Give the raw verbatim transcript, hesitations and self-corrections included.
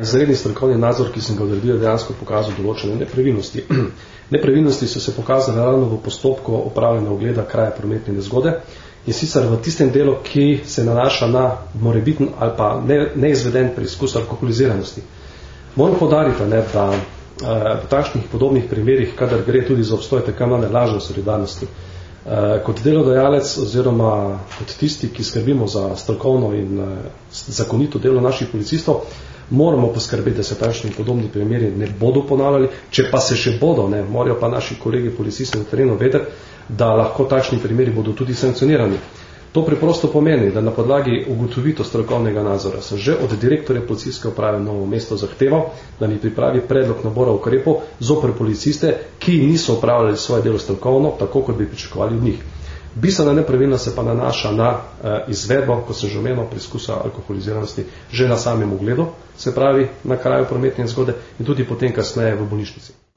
Izredni strokovni nadzor, ki sem ga odredil, dejansko pokazal določene nepravilnosti. Nepravilnosti so se pokazale ravno v postopku opravljanja ogleda kraja prometne nezgode in sicer v tistem delu, ki se nanaša na morebiten ali pa ne, neizveden preizkus alkoholiziranosti. Moram poudariti, ne, da eh, v takšnih podobnih primerih, kadar gre tudi za obstoj tako imenovane lažne solidarnosti, eh, kot delodajalec oziroma kot tisti, ki skrbimo za strokovno in eh, zakonito delo naših policistov, moramo poskrbeti, da se takšni podobni primeri ne bodo ponavljali, če pa se še bodo, ne, morajo pa naši kolegi policisti na terenu vedeti, da lahko takšni primeri bodo tudi sankcionirani. To preprosto pomeni, da na podlagi ugotovitev strokovnega nadzora sem že od direktorja policijske uprave Novo mesto zahteval, da mi pripravi predlog nabora ukrepov zoper policiste, ki niso opravljali svoje delo strokovno, tako kot bi pričakovali od njih. Bistvena nepravilnost se pa nanaša na eh, izvedbo, kot sem že omenil, preizkusa alkoholiziranosti že na samem ugledu, se pravi na kraju prometne nezgode in tudi potem kasneje v bolnišnici.